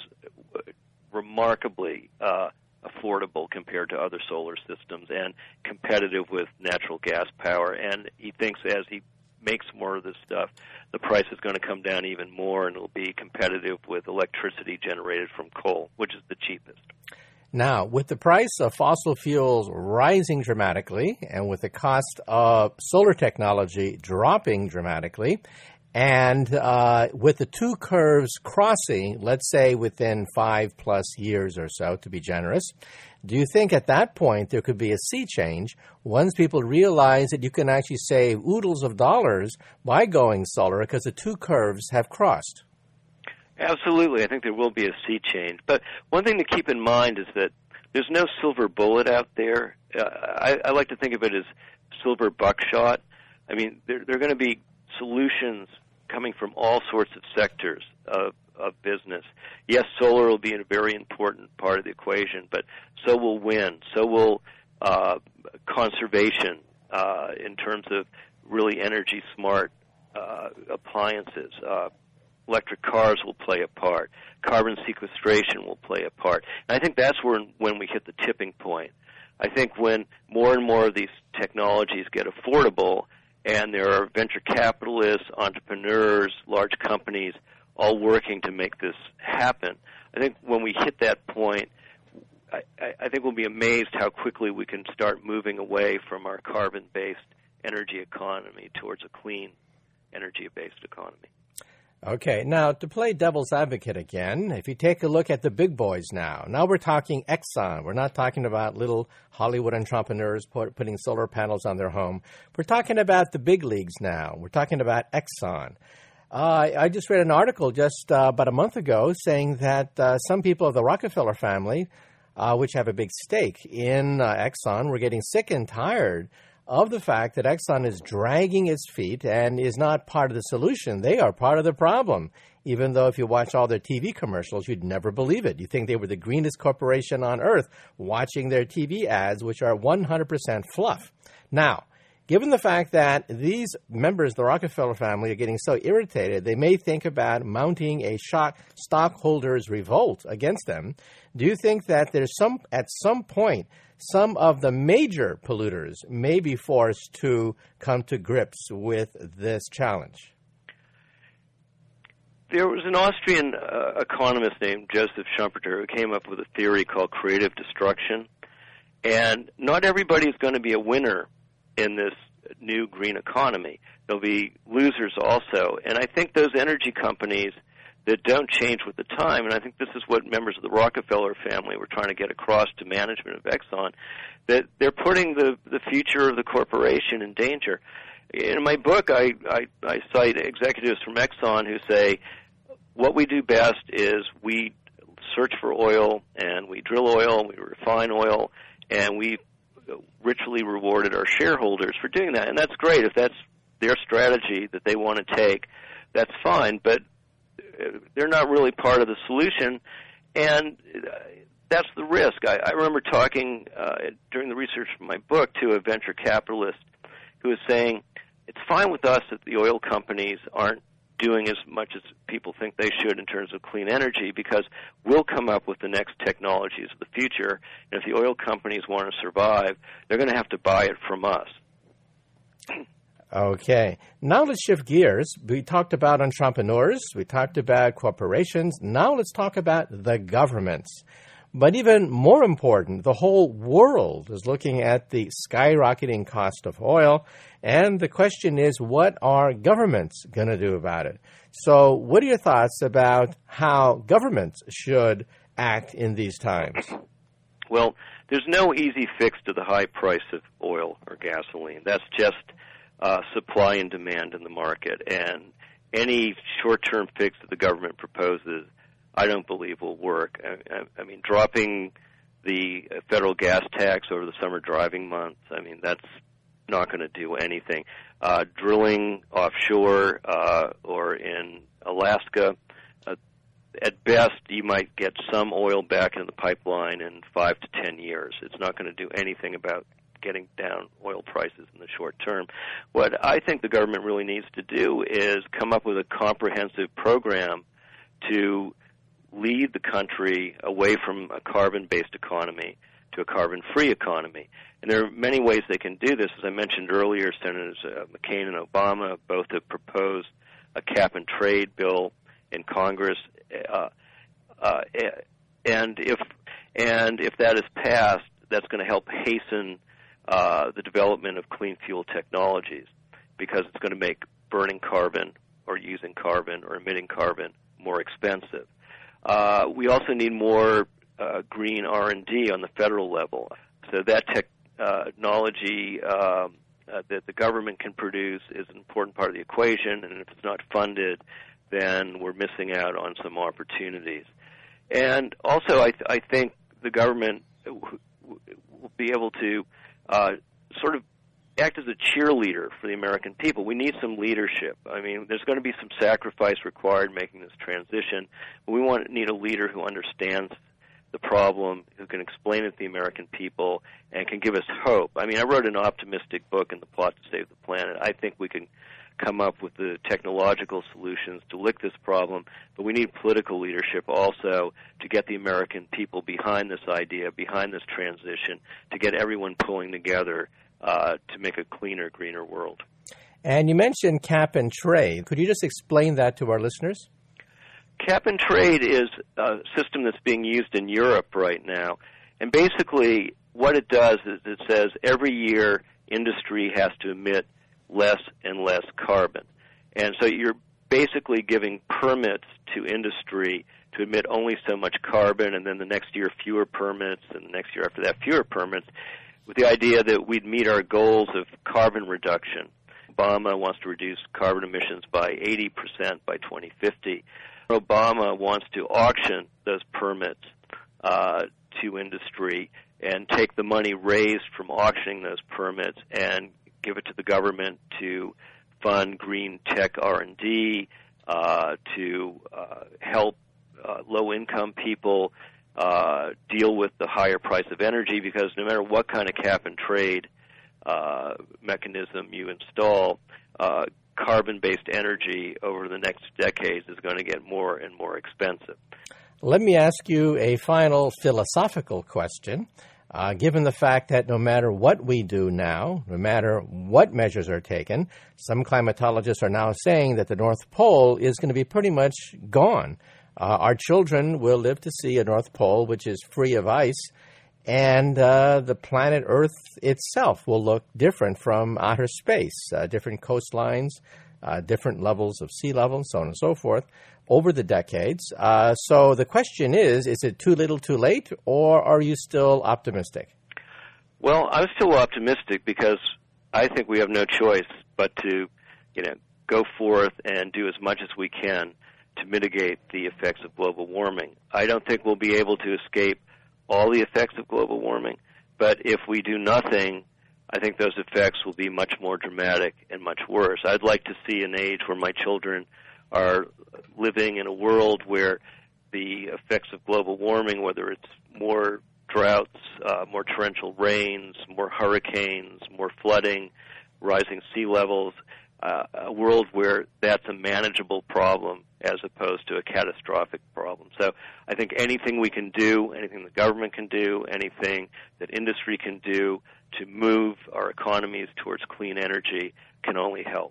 remarkably affordable compared to other solar systems and competitive with natural gas power. And he thinks as he makes more of this stuff, the price is going to come down even more, and it'll be competitive with electricity generated from coal, which is the cheapest. Now, with the price of fossil fuels rising dramatically and with the cost of solar technology dropping dramatically, and with the 2 curves crossing, let's say within 5+ years or so, to be generous, do you think at that point there could be a sea change once people realize that you can actually save oodles of dollars by going solar because the 2 curves have crossed? Absolutely. I think there will be a sea change. But one thing to keep in mind is that there's no silver bullet out there. I like to think of it as silver buckshot. I mean, there are going to be solutions coming from all sorts of sectors of business. Yes, solar will be a very important part of the equation, but so will wind, so will conservation in terms of really energy-smart appliances. electric cars will play a part. Carbon sequestration will play a part. And I think that's when we hit the tipping point. I think when more and more of these technologies get affordable and there are venture capitalists, entrepreneurs, large companies all working to make this happen, I think when we hit that point, I think we'll be amazed how quickly we can start moving away from our carbon-based energy economy towards a clean energy-based economy. Okay, now to play devil's advocate again, if you take a look at the big boys now we're talking Exxon. We're not talking about little Hollywood entrepreneurs putting solar panels on their home. We're talking about the big leagues now. We're talking about Exxon. I just read an article just about a month ago saying that some people of the Rockefeller family, which have a big stake in Exxon, were getting sick and tired of the fact that Exxon is dragging its feet and is not part of the solution. They are part of the problem. Even though if you watch all their TV commercials, you'd never believe it. You think they were the greenest corporation on earth watching their TV ads, which are 100% fluff. Now, given the fact that these members of the Rockefeller family are getting so irritated, they may think about mounting a stockholders' revolt against them. Do you think that at some point, some of the major polluters may be forced to come to grips with this challenge? There was an Austrian economist named Joseph Schumpeter who came up with a theory called creative destruction. And not everybody is going to be a winner in this new green economy. There'll be losers also. And I think those energy companies that don't change with the time, and I think this is what members of the Rockefeller family were trying to get across to management of Exxon, that they're putting the future of the corporation in danger. In my book, I cite executives from Exxon who say, what we do best is we search for oil, and we drill oil, and we refine oil, and we richly rewarded our shareholders for doing that. And that's great. If that's their strategy that they want to take, that's fine. But they're not really part of the solution, and that's the risk. I remember talking during the research for my book to a venture capitalist who was saying, it's fine with us that the oil companies aren't doing as much as people think they should in terms of clean energy, because we'll come up with the next technologies of the future, and if the oil companies want to survive, they're going to have to buy it from us. Okay. Now let's shift gears. We talked about entrepreneurs. We talked about corporations. Now let's talk about the governments. But even more important, the whole world is looking at the skyrocketing cost of oil. And the question is, what are governments going to do about it? So what are your thoughts about how governments should act in these times? Well, there's no easy fix to the high price of oil or gasoline. That's just supply and demand in the market. And any short-term fix that the government proposes, I don't believe will work. I mean, dropping the federal gas tax over the summer driving months, I mean, that's not going to do anything. Drilling offshore or in Alaska, at best, you might get some oil back in the pipeline in 5 to 10 years. It's not going to do anything about getting down oil prices in the short term. What I think the government really needs to do is come up with a comprehensive program to lead the country away from a carbon-based economy to a carbon-free economy. And there are many ways they can do this. As I mentioned earlier, Senators McCain and Obama both have proposed a cap-and-trade bill in Congress. And if that is passed, that's going to help hasten the development of clean fuel technologies, because it's going to make burning carbon or using carbon or emitting carbon more expensive. We also need more green R&D on the federal level. So that technology that the government can produce is an important part of the equation, and if it's not funded, then we're missing out on some opportunities. And also, I think the government will be able to sort of act as a cheerleader for the American people. We need some leadership. I mean, there's going to be some sacrifice required making this transition, but we need a leader who understands the problem, who can explain it to the American people, and can give us hope. I mean, I wrote an optimistic book in The Plot to Save the Planet. I think we can come up with the technological solutions to lick this problem, but we need political leadership also to get the American people behind this idea, behind this transition, to get everyone pulling together to make a cleaner, greener world. And you mentioned cap and trade. Could you just explain that to our listeners? Cap and trade is a system that's being used in Europe right now. And basically what it does is it says every year industry has to emit less and less carbon. And so you're basically giving permits to industry to emit only so much carbon, and then the next year fewer permits, and the next year after that fewer permits, with the idea that we'd meet our goals of carbon reduction. Obama wants to reduce carbon emissions by 80% by 2050. Obama wants to auction those permits to industry and take the money raised from auctioning those permits and give it to the government to fund green tech R&D, to help low-income people deal with the higher price of energy, because no matter what kind of cap and trade mechanism you install, carbon-based energy over the next decades is going to get more and more expensive. Let me ask you a final philosophical question. Given the fact that no matter what we do now, no matter what measures are taken, some climatologists are now saying that the North Pole is going to be pretty much gone. Our children will live to see a North Pole which is free of ice, and the planet Earth itself will look different from outer space, different coastlines, different levels of sea level, so on and so forth, over the decades. So the question is it too little too late, or are you still optimistic? Well, I'm still optimistic because I think we have no choice but to, go forth and do as much as we can to mitigate the effects of global warming. I don't think we'll be able to escape all the effects of global warming, but if we do nothing, I think those effects will be much more dramatic and much worse. I'd like to see an age where my children are living in a world where the effects of global warming, whether it's more droughts, more torrential rains, more hurricanes, more flooding, rising sea levels, a world where that's a manageable problem as opposed to a catastrophic problem. So I think anything we can do, anything the government can do, anything that industry can do to move our economies towards clean energy can only help.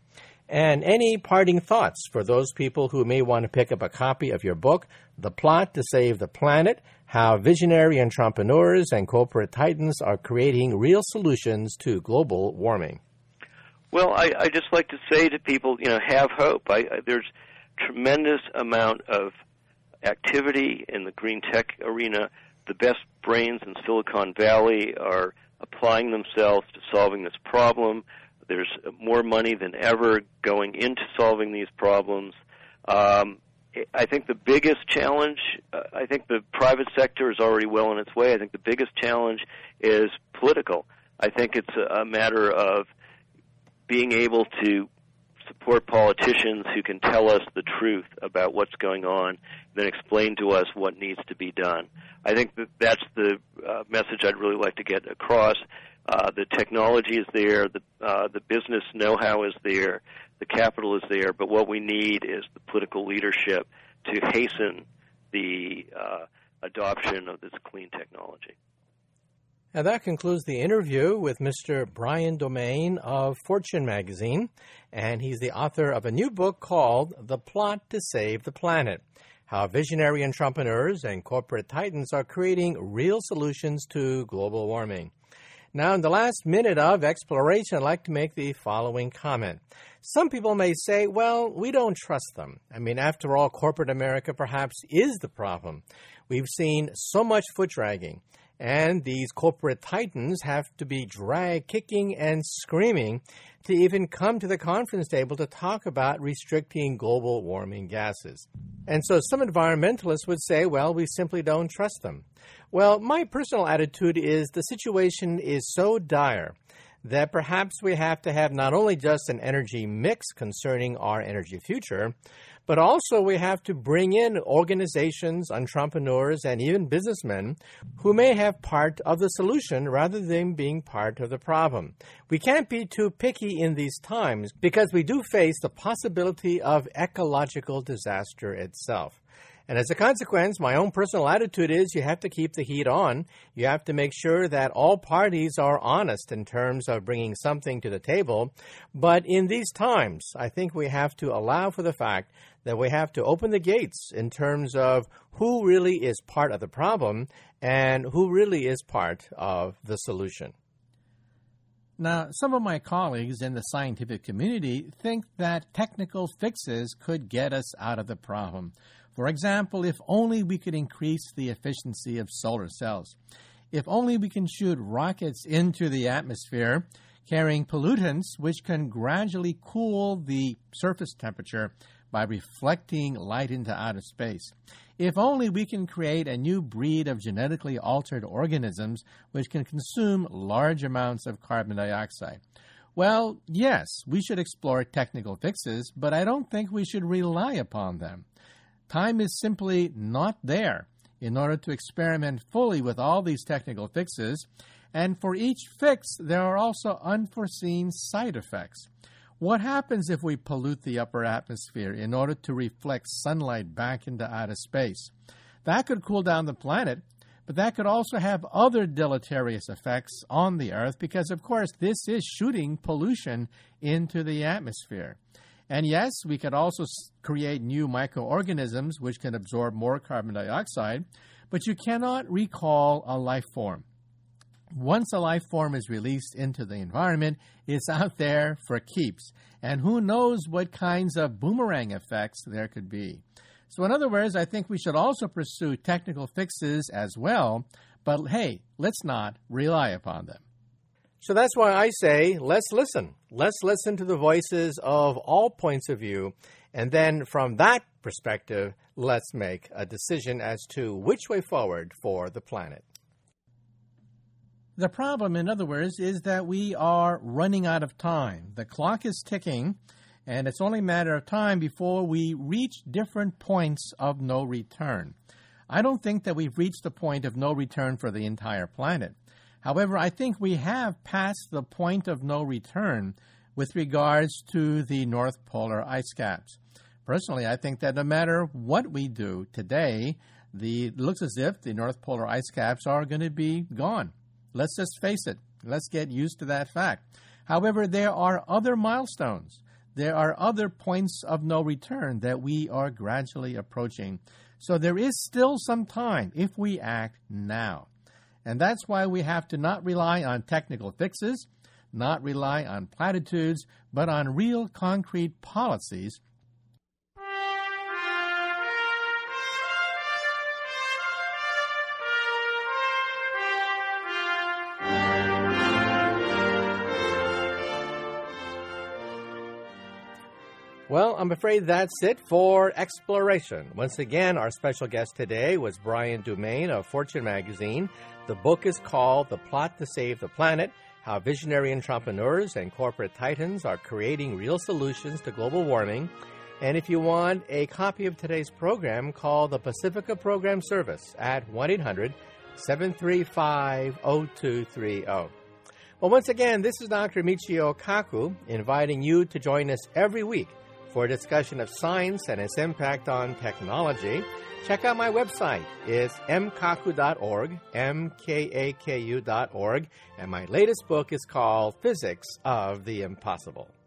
And any parting thoughts for those people who may want to pick up a copy of your book, The Plot to Save the Planet, How Visionary Entrepreneurs and Corporate Titans Are Creating Real Solutions to Global Warming? Well, I just like to say to people, have hope. There's tremendous amount of activity in the green tech arena. The best brains in Silicon Valley are applying themselves to solving this problem. There's more money than ever going into solving these problems. I think the biggest challenge, I think the private sector is already well on its way. I think the biggest challenge is political. I think it's a matter of being able to support politicians who can tell us the truth about what's going on, then explain to us what needs to be done. I think that's the message I'd really like to get across. The technology is there, the business know-how is there, the capital is there, but what we need is the political leadership to hasten the adoption of this clean technology. And that concludes the interview with Mr. Brian Domain of Fortune magazine, and he's the author of a new book called The Plot to Save the Planet, How Visionary Entrepreneurs and Corporate Titans Are Creating Real Solutions to Global Warming. Now, in the last minute of exploration, I'd like to make the following comment. Some people may say, well, we don't trust them. I mean, after all, corporate America perhaps is the problem. We've seen so much foot dragging, and these corporate titans have to be dragged kicking and screaming to even come to the conference table to talk about restricting global warming gases. And so some environmentalists would say, well, we simply don't trust them. Well, my personal attitude is the situation is so dire that perhaps we have to have not only just an energy mix concerning our energy future, but also we have to bring in organizations, entrepreneurs, and even businessmen who may have part of the solution rather than being part of the problem. We can't be too picky in these times because we do face the possibility of ecological disaster itself. And as a consequence, my own personal attitude is you have to keep the heat on. You have to make sure that all parties are honest in terms of bringing something to the table. But in these times, I think we have to allow for the fact that we have to open the gates in terms of who really is part of the problem and who really is part of the solution. Now, some of my colleagues in the scientific community think that technical fixes could get us out of the problem. For example, if only we could increase the efficiency of solar cells. If only we can shoot rockets into the atmosphere carrying pollutants which can gradually cool the surface temperature by reflecting light into outer space. If only we can create a new breed of genetically altered organisms which can consume large amounts of carbon dioxide. Well, yes, we should explore technical fixes, but I don't think we should rely upon them. Time is simply not there in order to experiment fully with all these technical fixes, and for each fix, there are also unforeseen side effects. What happens if we pollute the upper atmosphere in order to reflect sunlight back into outer space? That could cool down the planet, but that could also have other deleterious effects on the Earth because, of course, this is shooting pollution into the atmosphere. And yes, we could also create new microorganisms which can absorb more carbon dioxide, but you cannot recall a life form. Once a life form is released into the environment, it's out there for keeps. And who knows what kinds of boomerang effects there could be. So in other words, I think we should also pursue technical fixes as well, but hey, let's not rely upon them. So that's why I say, let's listen. Let's listen to the voices of all points of view, and then from that perspective, let's make a decision as to which way forward for the planet. The problem, in other words, is that we are running out of time. The clock is ticking, and it's only a matter of time before we reach different points of no return. I don't think that we've reached the point of no return for the entire planet. However, I think we have passed the point of no return with regards to the North Polar ice caps. Personally, I think that no matter what we do today, it looks as if the North Polar ice caps are going to be gone. Let's just face it. Let's get used to that fact. However, there are other milestones. There are other points of no return that we are gradually approaching. So there is still some time if we act now. And that's why we have to not rely on technical fixes, not rely on platitudes, but on real concrete policies. Well, I'm afraid that's it for Exploration. Once again, our special guest today was Brian Dumaine of Fortune Magazine. The book is called The Plot to Save the Planet, How Visionary Entrepreneurs and Corporate Titans Are Creating Real Solutions to Global Warming. And if you want a copy of today's program, call the Pacifica Program Service at 1-800-735-0230. Well, once again, this is Dr. Michio Kaku inviting you to join us every week for a discussion of science and its impact on technology. Check out my website. It's mkaku.org, mkaku.org, and my latest book is called Physics of the Impossible.